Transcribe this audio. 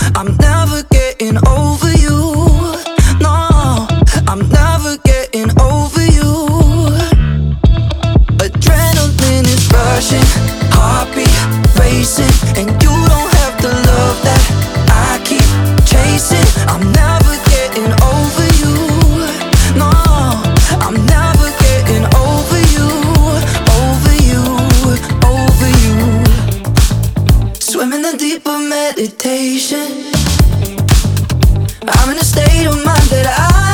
I'm never getting over you. No, I'm never getting over you. Adrenaline is rushing, heartbeat racing, and you don't have the love that I keep chasing. I'm never getting over you. No, I'm never getting over you, over you, over you. Swimming in deeper meditation, I'm in a state of mind that I